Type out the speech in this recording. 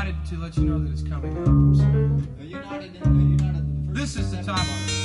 wanted to let you know that it's coming up. You're not at the first This is the top.